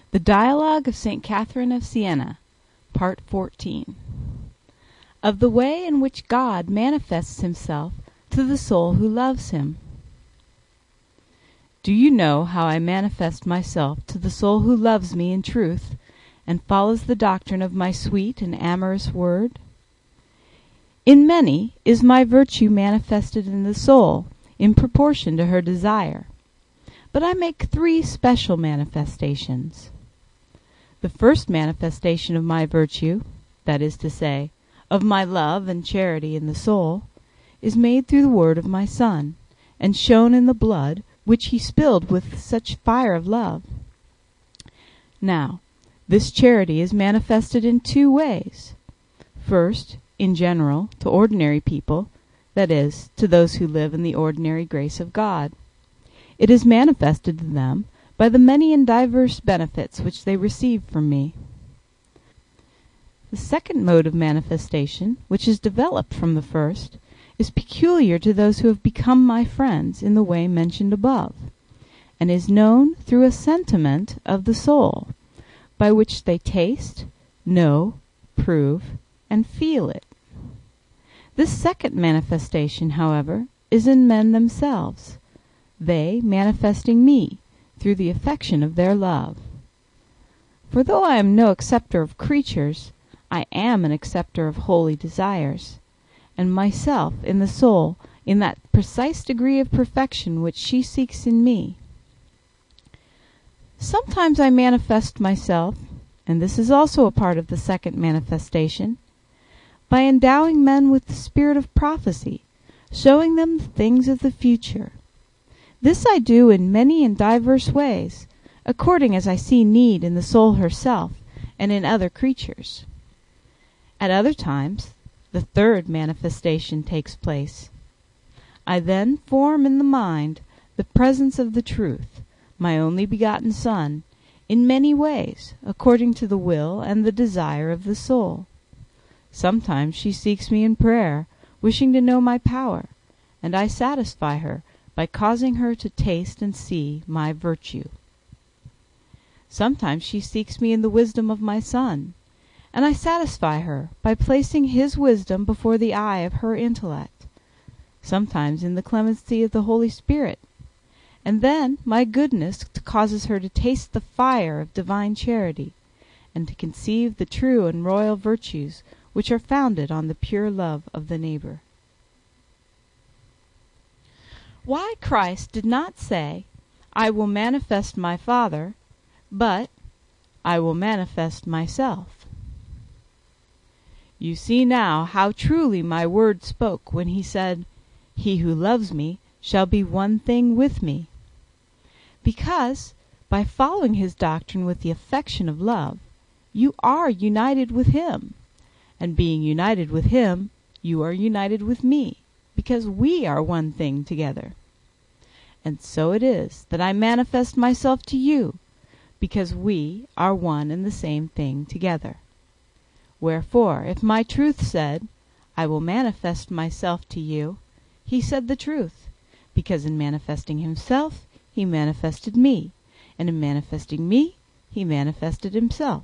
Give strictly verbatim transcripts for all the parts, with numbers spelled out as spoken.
The Dialogue of Saint Catherine of Siena, Part fourteen. Of the way in which God manifests himself to the soul who loves him. Do you know how I manifest myself to the soul who loves me in truth, and follows the doctrine of my sweet and amorous word? In many is my virtue manifested in the soul, in proportion to her desire. But I make three special manifestations. The first manifestation of my virtue, that is to say, of my love and charity in the soul, is made through the word of my Son, and shown in the blood which he spilled with such fire of love. Now, this charity is manifested in two ways. First, in general, to ordinary people, that is, to those who live in the ordinary grace of God. It is manifested to them by the many and diverse benefits which they receive from me. The second mode of manifestation, which is developed from the first, is peculiar to those who have become my friends in the way mentioned above, and is known through a sentiment of the soul, by which they taste, know, prove, and feel it. This second manifestation, however, is in men themselves, they manifesting me through the affection of their love. For though I am no acceptor of creatures, I am an acceptor of holy desires, and myself in the soul in that precise degree of perfection which she seeks in me. Sometimes I manifest myself, and this is also a part of the second manifestation, by endowing men with the spirit of prophecy, showing them the things of the future. This I do in many and diverse ways, according as I see need in the soul herself and in other creatures. At other times, the third manifestation takes place. I then form in the mind the presence of the truth, my only begotten Son, in many ways, according to the will and the desire of the soul. Sometimes she seeks me in prayer, wishing to know my power, and I satisfy her by causing her to taste and see my virtue. Sometimes she seeks me in the wisdom of my Son, and I satisfy her by placing his wisdom before the eye of her intellect, sometimes in the clemency of the Holy Spirit, and then my goodness causes her to taste the fire of divine charity, and to conceive the true and royal virtues which are founded on the pure love of the neighbor. Why Christ did not say, I will manifest my Father, but I will manifest myself. You see now how truly my word spoke when he said, He who loves me shall be one thing with me. Because, by following his doctrine with the affection of love, you are united with him, and being united with him, you are united with me, because we are one thing together. And so it is that I manifest myself to you, because we are one and the same thing together. Wherefore, if my truth said, I will manifest myself to you, he said the truth, because in manifesting himself he manifested me, and in manifesting me he manifested himself.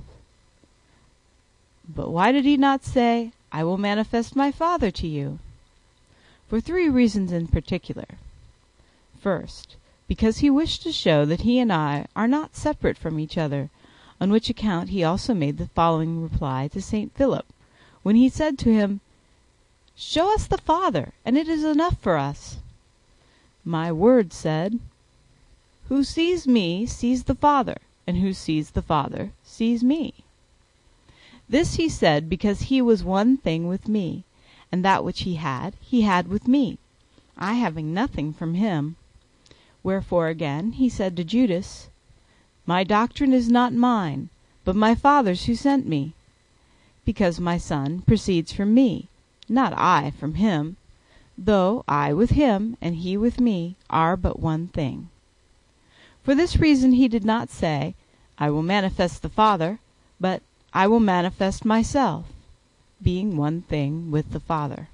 But why did he not say, I will manifest my Father to you? For three reasons in particular. First, because he wished to show that he and I are not separate from each other, on which account he also made the following reply to Saint Philip, when he said to him, Show us the Father, and it is enough for us. My word said, Who sees me sees the Father, and who sees the Father sees me. This he said because he was one thing with me, and that which he had, he had with me, I having nothing from him. Wherefore again he said to Judas, My doctrine is not mine, but my Father's who sent me, because my Son proceeds from me, not I from him, though I with him and he with me are but one thing. For this reason he did not say, I will manifest the Father, but I will manifest myself, being one thing with the Father.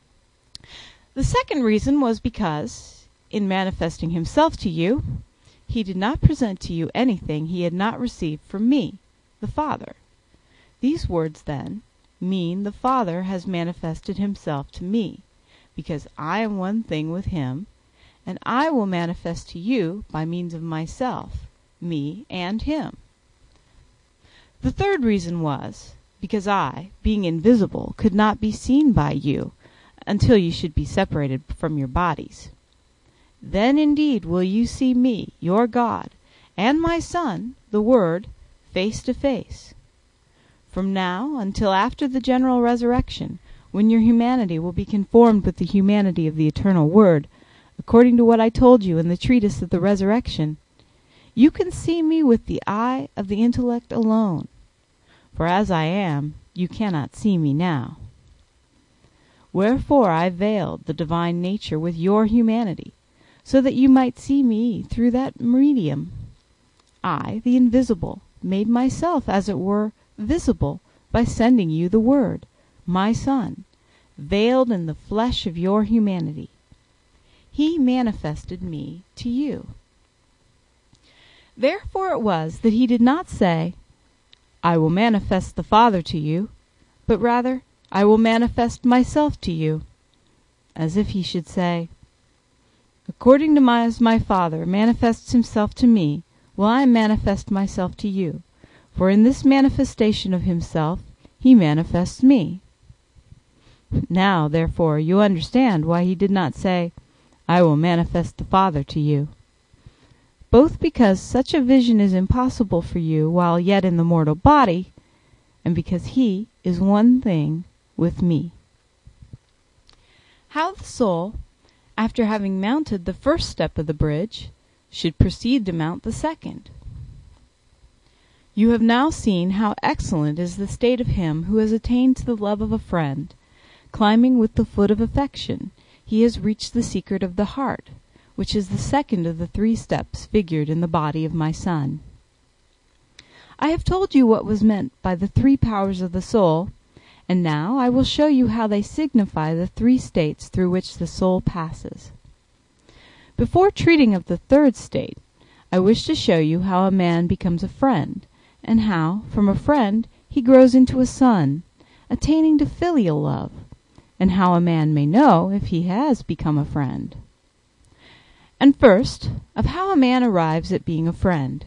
The second reason was because, in manifesting himself to you, he did not present to you anything he had not received from me, the Father. These words, then, mean the Father has manifested himself to me, because I am one thing with him, and I will manifest to you by means of myself, me and him. The third reason was, because I, being invisible, could not be seen by you until you should be separated from your bodies. Then indeed will you see me, your God, and my Son, the Word, face to face. From now until after the general resurrection, when your humanity will be conformed with the humanity of the eternal Word, according to what I told you in the treatise of the resurrection, you can see me with the eye of the intellect alone. For as I am, you cannot see me now. Wherefore I veiled the divine nature with your humanity, so that you might see me through that medium. I, the invisible, made myself, as it were, visible by sending you the Word, my Son, veiled in the flesh of your humanity. He manifested me to you. Therefore it was that he did not say, I will manifest the Father to you, but rather, I will manifest myself to you, as if he should say, according to my, as my Father manifests himself to me, will I manifest myself to you, for in this manifestation of himself he manifests me. Now, therefore, you understand why he did not say, I will manifest the Father to you, both because such a vision is impossible for you while yet in the mortal body, and because he is one thing with me. How the soul, after having mounted the first step of the bridge, should proceed to mount the second. You have now seen how excellent is the state of him who has attained to the love of a friend. Climbing with the foot of affection, he has reached the secret of the heart, which is the second of the three steps figured in the body of my Son. I have told you what was meant by the three powers of the soul, and now I will show you how they signify the three states through which the soul passes. Before treating of the third state, I wish to show you how a man becomes a friend, and how, from a friend, he grows into a son, attaining to filial love, and how a man may know if he has become a friend. And first, of how a man arrives at being a friend.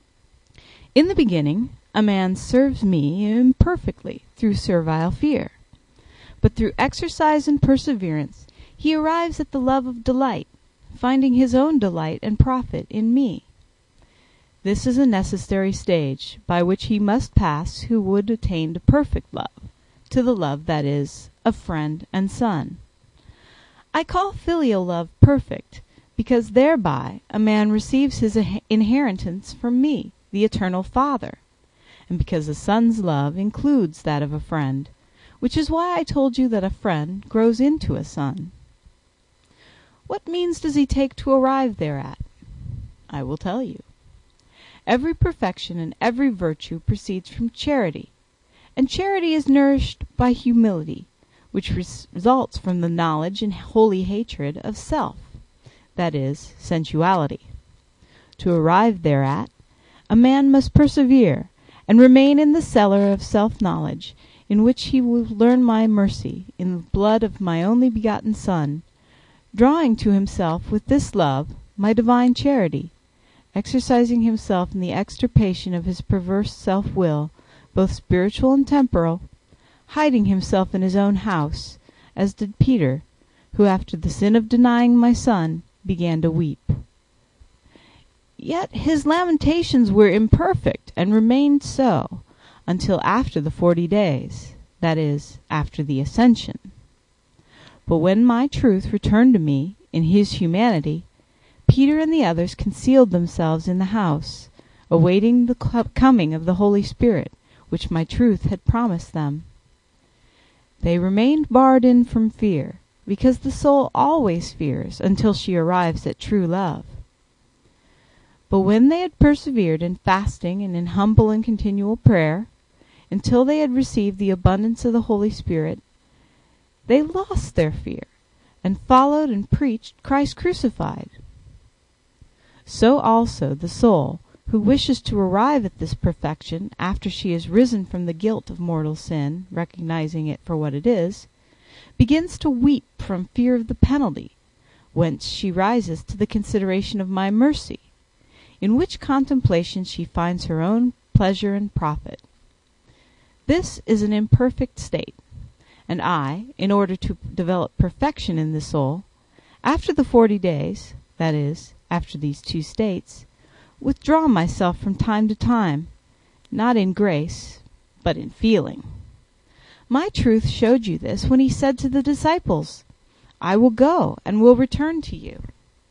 In the beginning, a man serves me imperfectly through servile fear, but through exercise and perseverance he arrives at the love of delight, finding his own delight and profit in me. This is a necessary stage by which he must pass who would attain to perfect love, to the love that is, of friend and son. I call filial love perfect, because thereby a man receives his inheritance from me, the eternal Father, and because a son's love includes that of a friend, which is why I told you that a friend grows into a son. What means does he take to arrive thereat? I will tell you. Every perfection and every virtue proceeds from charity, and charity is nourished by humility, which res- results from the knowledge and holy hatred of self, that is, sensuality. To arrive thereat, a man must persevere, and remain in the cellar of self-knowledge, in which he will learn my mercy, in the blood of my only begotten Son, drawing to himself with this love my divine charity, exercising himself in the extirpation of his perverse self-will, both spiritual and temporal, hiding himself in his own house, as did Peter, who after the sin of denying my Son began to weep. Yet his lamentations were imperfect, and remained so, until after the forty days, that is, after the ascension. But when my truth returned to me in his humanity, Peter and the others concealed themselves in the house, awaiting the coming of the Holy Spirit, which my truth had promised them. They remained barred in from fear, because the soul always fears until she arrives at true love. But when they had persevered in fasting and in humble and continual prayer, until they had received the abundance of the Holy Spirit, they lost their fear, and followed and preached Christ crucified. so also the soul, who wishes to arrive at this perfection after she has risen from the guilt of mortal sin, recognizing it for what it is, begins to weep from fear of the penalty, whence she rises to the consideration of my mercy, in which contemplation she finds her own pleasure and profit. This is an imperfect state, and I, in order to develop perfection in the soul, after the forty days, that is, after these two states, withdraw myself from time to time, not in grace, but in feeling. My truth showed you this when he said to the disciples, I will go and will return to you.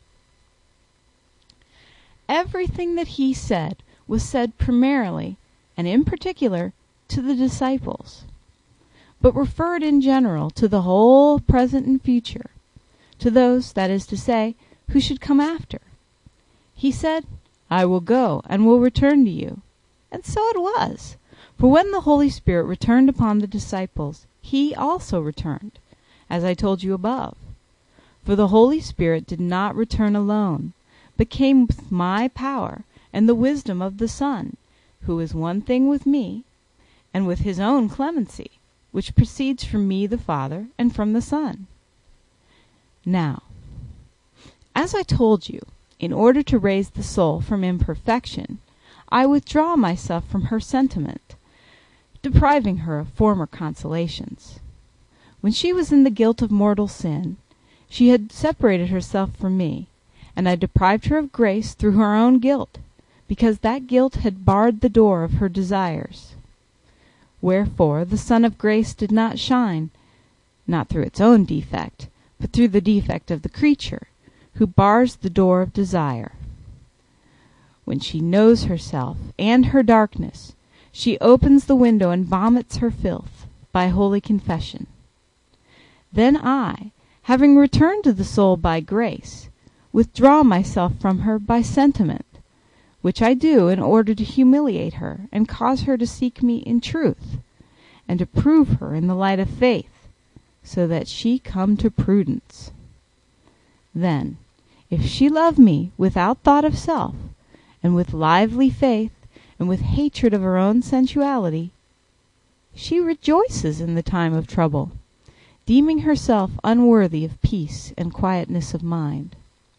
Everything that he said was said primarily, and in particular, to the disciples, but referred in general to the whole present and future, to those, that is to say, who should come after. He said, I will go and will return to you. And so it was. For when the Holy Spirit returned upon the disciples, he also returned, as I told you above. For the Holy Spirit did not return alone, but came with my power and the wisdom of the Son, who is one thing with me, and with his own clemency, which proceeds from me the Father and from the Son. Now, as I told you, in order to raise the soul from imperfection, I withdraw myself from her sentiment, depriving her of former consolations. When she was in the guilt of mortal sin, she had separated herself from me, and I deprived her of grace through her own guilt, because that guilt had barred the door of her desires. Wherefore the Sun of Grace did not shine, not through its own defect, but through the defect of the creature, who bars the door of desire. When she knows herself and her darkness, she opens the window and vomits her filth by holy confession. Then I, having returned to the soul by grace, withdraw myself from her by sentiment, which I do in order to humiliate her and cause her to seek me in truth, and to prove her in the light of faith, so that she come to prudence. Then, if she love me without thought of self, and with lively faith, and with hatred of her own sensuality, she rejoices in the time of trouble, deeming herself unworthy of peace and quietness of mind.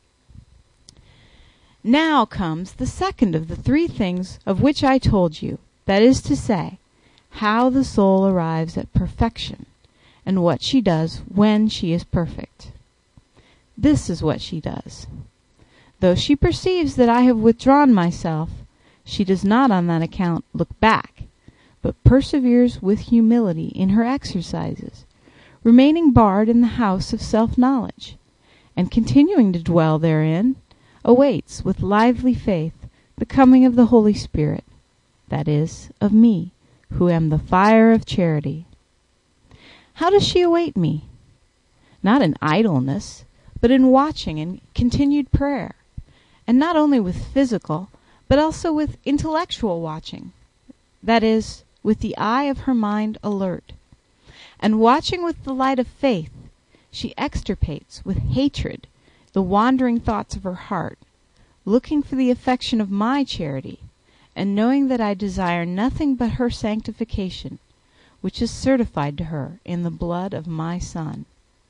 Now comes the second of the three things of which I told you, that is to say, how the soul arrives at perfection, and what she does when she is perfect. This is what she does. Though she perceives that I have withdrawn myself, she does not on that account look back, but perseveres with humility in her exercises, remaining barred in the house of self-knowledge, and continuing to dwell therein, awaits with lively faith the coming of the Holy Spirit, that is, of me, who am the fire of charity. How does she await me? Not in idleness, but in watching and continued prayer, and not only with physical, but also with intellectual watching, that is, with the eye of her mind alert. And watching with the light of faith, she extirpates with hatred the wandering thoughts of her heart, looking for the affection of my charity, and knowing that I desire nothing but her sanctification, which is certified to her in the blood of my Son.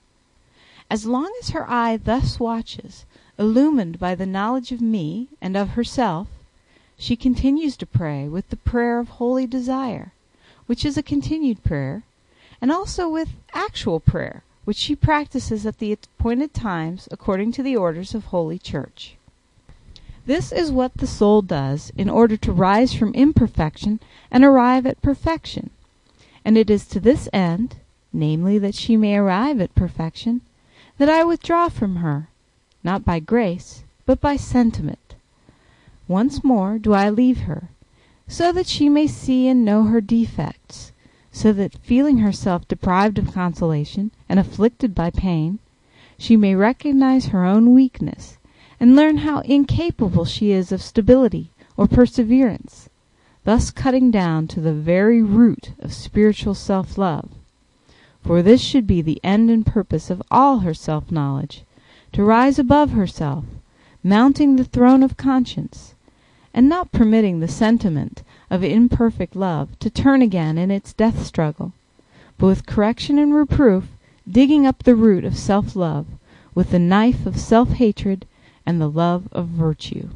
As long as her eye thus watches, illumined by the knowledge of me and of herself, she continues to pray with the prayer of holy desire, which is a continued prayer, and also with actual prayer, which she practices at the appointed times according to the orders of Holy Church. This is what the soul does in order to rise from imperfection and arrive at perfection, and it is to this end, namely that she may arrive at perfection, that I withdraw from her, not by grace, but by sentiment. Once more do I leave her, so that she may see and know her defects, so that, feeling herself deprived of consolation and afflicted by pain, she may recognize her own weakness, and learn how incapable she is of stability or perseverance, thus cutting down to the very root of spiritual self-love. For this should be the end and purpose of all her self-knowledge, to rise above herself, mounting the throne of conscience, and not permitting the sentiment of imperfect love to turn again in its death struggle, but with correction and reproof digging up the root of self-love with the knife of self-hatred and the love of virtue.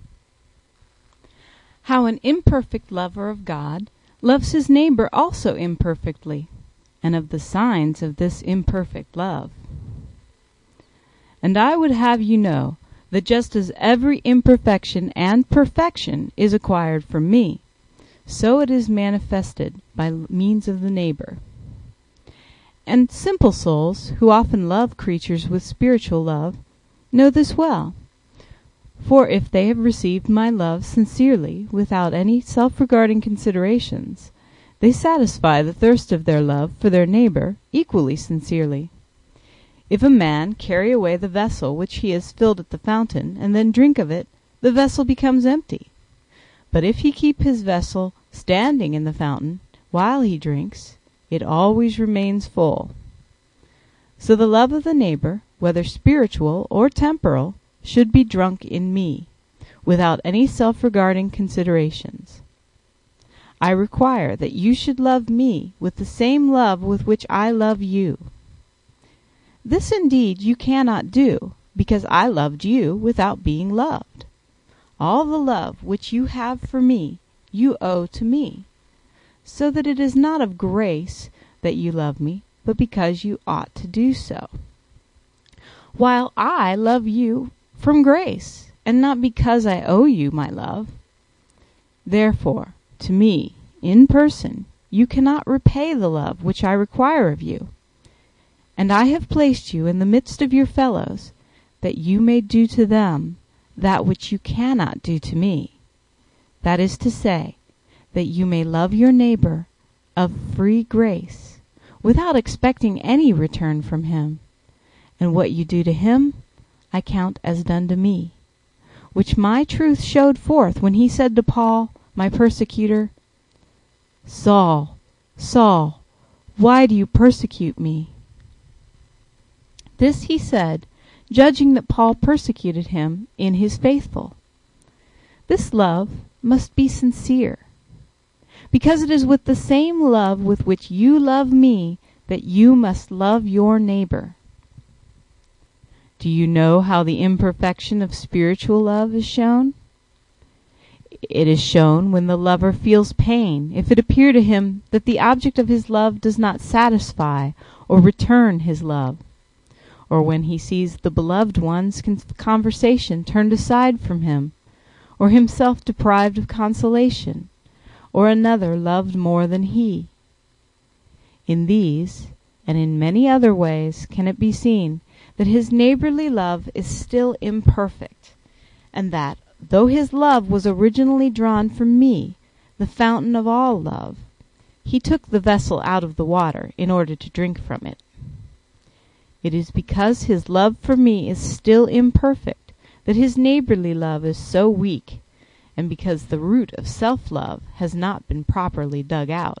How an imperfect lover of God loves his neighbor also imperfectly, and of the signs of this imperfect love. And I would have you know that just as every imperfection and perfection is acquired from me, so it is manifested by means of the neighbor. And simple souls, who often love creatures with spiritual love, know this well. For if they have received my love sincerely, without any self-regarding considerations, they satisfy the thirst of their love for their neighbor equally sincerely. If a man carry away the vessel which he has filled at the fountain, and then drink of it, the vessel becomes empty. But if he keep his vessel standing in the fountain while he drinks, it always remains full. So the love of the neighbor, whether spiritual or temporal, should be drunk in me, without any self-regarding considerations. I require that you should love me with the same love with which I love you. This indeed you cannot do, because I loved you without being loved. All the love which you have for me, you owe to me, so that it is not of grace that you love me, but because you ought to do so. While I love you from grace, and not because I owe you my love. Therefore, to me, in person, you cannot repay the love which I require of you. And I have placed you in the midst of your fellows, that you may do to them that which you cannot do to me. That is to say, that you may love your neighbor of free grace, without expecting any return from him. And what you do to him, I count as done to me, which my truth showed forth when he said to Paul, my persecutor, Saul, Saul, why do you persecute me? This he said, judging that Paul persecuted him in his faithful. This love must be sincere, because it is with the same love with which you love me that you must love your neighbor. Do you know how the imperfection of spiritual love is shown? It is shown when the lover feels pain, if it appear to him that the object of his love does not satisfy or return his love, or when he sees the beloved one's conversation turned aside from him, or himself deprived of consolation, or another loved more than he. In these, and in many other ways, can it be seen that his neighborly love is still imperfect, and that, though his love was originally drawn from me, the fountain of all love, he took the vessel out of the water in order to drink from it. It is because his love for me is still imperfect that his neighborly love is so weak, and because the root of self-love has not been properly dug out.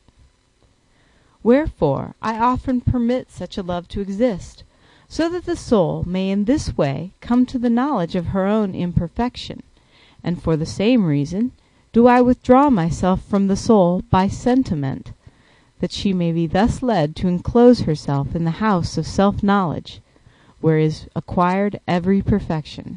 Wherefore I often permit such a love to exist, so that the soul may in this way come to the knowledge of her own imperfection, and for the same reason do I withdraw myself from the soul by sentiment, that she may be thus led to enclose herself in the house of self-knowledge, where is acquired every perfection.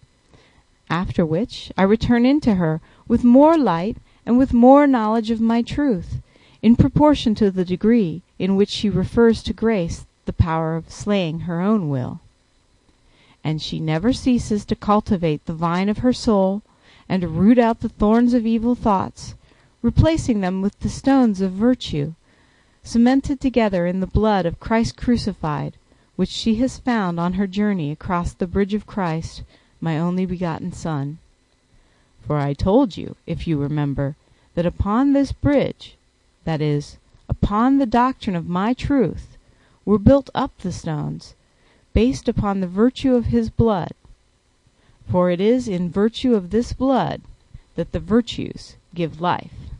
After which I return into her with more light and with more knowledge of my truth, in proportion to the degree in which she refers to grace the power of slaying her own will. And she never ceases to cultivate the vine of her soul, and to root out the thorns of evil thoughts, replacing them with the stones of virtue, cemented together in the blood of Christ crucified, which she has found on her journey across the bridge of Christ, my only begotten Son. For I told you, if you remember, that upon this bridge, that is, upon the doctrine of my truth, were built up the stones, based upon the virtue of his blood. For it is in virtue of this blood that the virtues give life.